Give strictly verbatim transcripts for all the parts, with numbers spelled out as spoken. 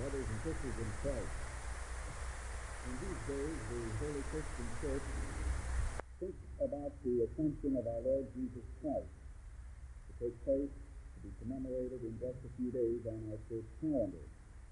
brothers and sisters in Christ. In these days, the Holy Christian Church thinks about the ascension of our Lord Jesus Christ to take place, to be commemorated in just a few days on our church calendar.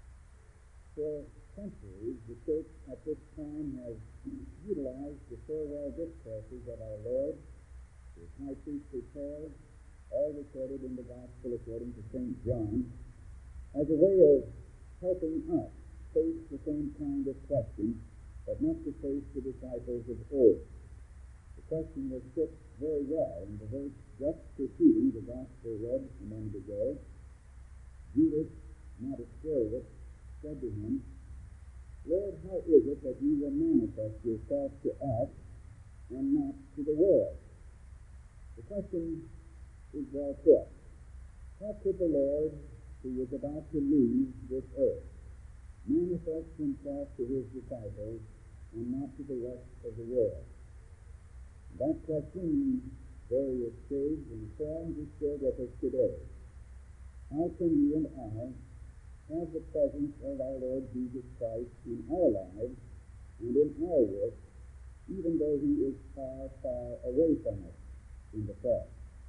For centuries, the church at this time has utilized the farewell discourses of our Lord, his high priestly prayers, all recorded in the Gospel according to Saint John, as a way of helping us face the same kind of question that must have faced the disciples of old. The question was put very well in the verse just preceding the Gospel read a moment ago. Judas, not Iscariot, said to him, "Lord, how is it that you will manifest yourself to us and not to the world?" The question is well put. How could the Lord, who was about to leave this earth, manifest himself to his disciples and not to the rest of the world? That question in various shades and forms is still with us today. How can you and I have the presence of our Lord Jesus Christ in our lives and in our work, even though he is far, far away from us in the flesh?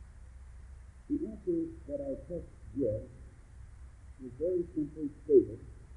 The answer that our text gives is very simply stated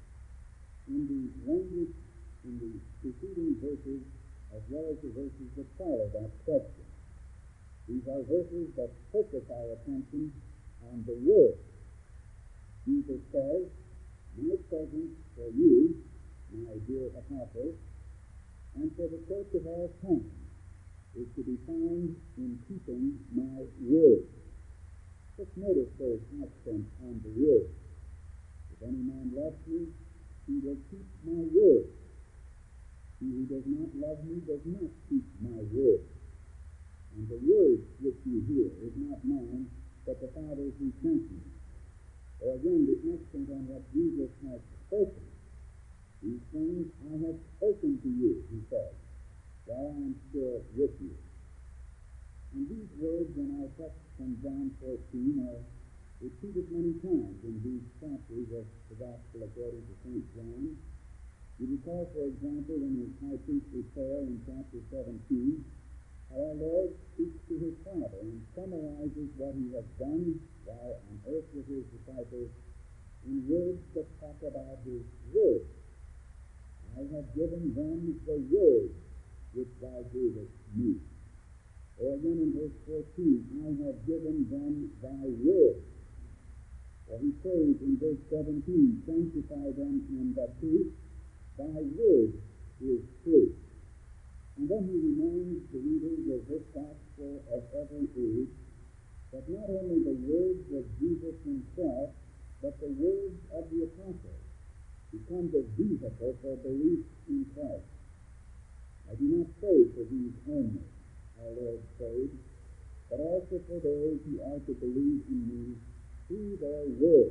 in the language in the preceding verses as well as the verses that follow that question. These are verses that focus our attention on the Word. Jesus says, "My presence for you, my dear apostles, and for the church of all time, is to be found in keeping my word." Just notice those accents on the word. "If any man loves me, he will keep my word. He who does not love me does not keep my word. And the word which you hear is not mine, but the Father's who sent me." Or again, the accent on what Jesus has spoken. "These things I have spoken to you," he says, "while I am still with you." And these words in our text from John fourteen are repeated many times in these chapters of the Gospel according to Saint John. You recall, for example, in his high priestly prayer in chapter seventeen, how our Lord speaks to his Father and summarizes what he has done while on earth with his disciples in words that talk about his word. "I have given them the word which thou gavest me." Or again in verse fourteen, "I have given them thy word." Or he prays in verse seventeen, "Sanctify them in the truth, thy word is truth." And then he reminds the readers of this gospel of every age that not only the words of Jesus himself, but the words of the apostles become the vehicle for belief in Christ. "I do not pray for these only," our Lord prayed, "but also for those who are to believe in me through their word."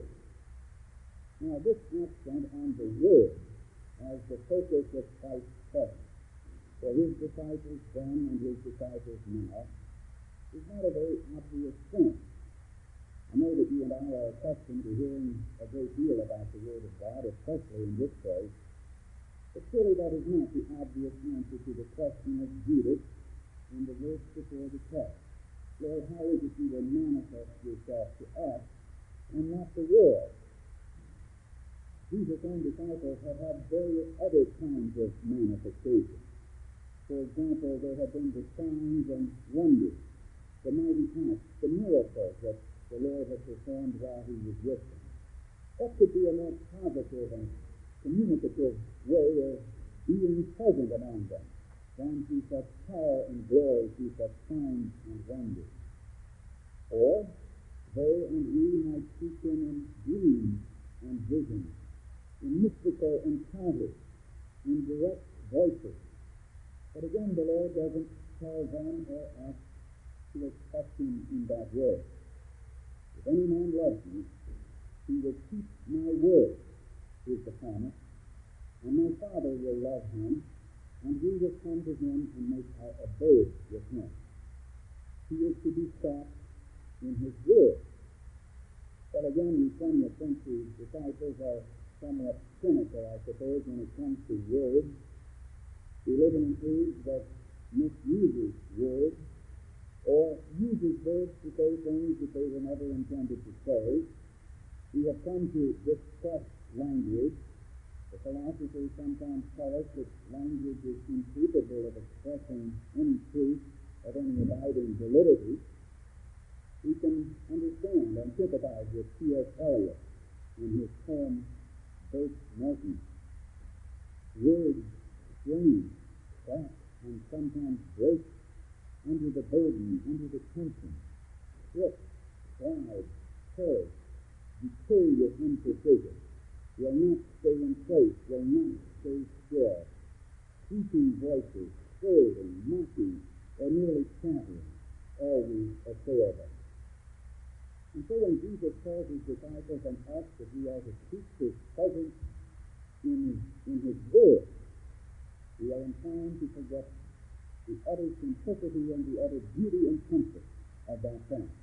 Now this accent on the word as the focus of Christ's presence for his disciples then and his disciples now is not a very obvious thing. I know that you and I are accustomed to hearing a great deal about the Word of God, especially in this place, but surely that is not the obvious answer to the question of Judas in the verse before the text. "Lord, how is it you will manifest yourself to us and not the world?" Jesus' own disciples have had various other kinds of manifestations. For example, there have been the signs and wonders, the mighty acts, the miracles that the Lord had performed while he was with them. What could be a more positive and communicative way of being present among them than through such power and glory, through such signs and wonders? Or they and we might seek him in dreams and visions, in mystical encounters, in direct voices. But again, the Lord doesn't tell them or us to expect him in that way. "If any man loves me, he will keep my word," is the promise, "and my Father will love him, and we will come to him and make our abode with him." He is to be sought in his word. But again, we from the think the disciples are somewhat cynical, I suppose, when it comes to words. We live in an age that misuses words, or uses words to say things that they were never intended to say. We have come to distrust language. The philosophers sometimes tell us that language is incapable of expressing any truth of any abiding validity. We can understand and sympathize with T S Eliot in his poem, Burke Norton. Words strain, crack, and sometimes break under the burden, under the tension, slip, slide, tear, decay with imprecision, will not stay in place, will not stay still. Shrieking voices, scolding, mocking, or merely chattering, always assail them. And so when Jesus calls his disciples and us that we are to seek his presence in, in his word, we are inclined to forget the utter simplicity and the utter beauty and comfort of that fact.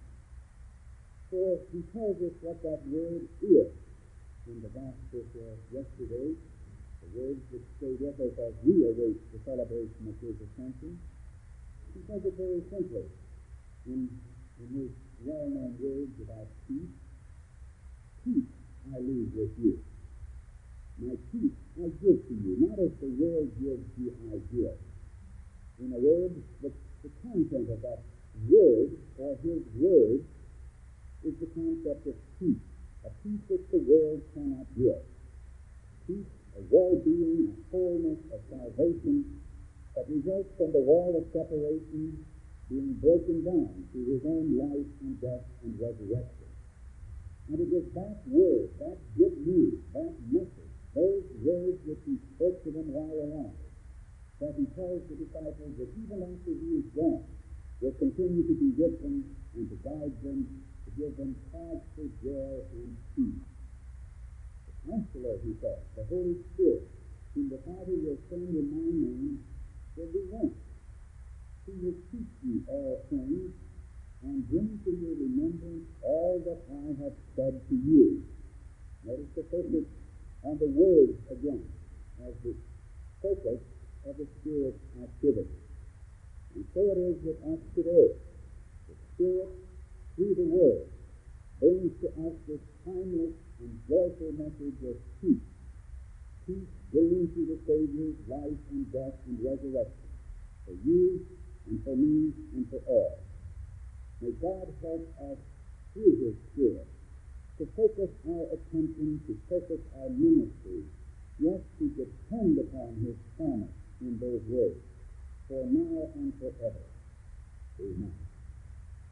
For he tells us what that word is in the gospel for yesterday, the words that stay with us as we await the celebration of his ascension. He says it very simply in, in his well-known words about peace. Peace I leave with you. My peace I give to you, not as the world gives you I give. In a word, the, the content of that word, or his word, is the concept of peace, a peace which the world cannot give. Peace, a well-being, a wholeness, a salvation that results from the wall of separation being broken down through his own life and death and resurrection. And it is that word, that good news, that message, those words which he spoke to them while alive, that he tells the disciples that even after he is gone, will continue to be with them and to guide them, to give them cause for joy and peace. The Counselor, he says, the Holy Spirit, whom the Father will send in my name, will be one. He will teach you all things and bring to your remembrance all that I have said to you. Notice the focus on the words again as the focus of the Spirit's activity. And so it is with us today. The Spirit, through the Word, brings to us this timeless and joyful message of peace. Peace gained through the Savior's life and death and resurrection, for you and for me and for all. May God help us through his Spirit to focus our attention, to focus our ministry, yes, to depend upon his promise in those words, for now and forever. Amen.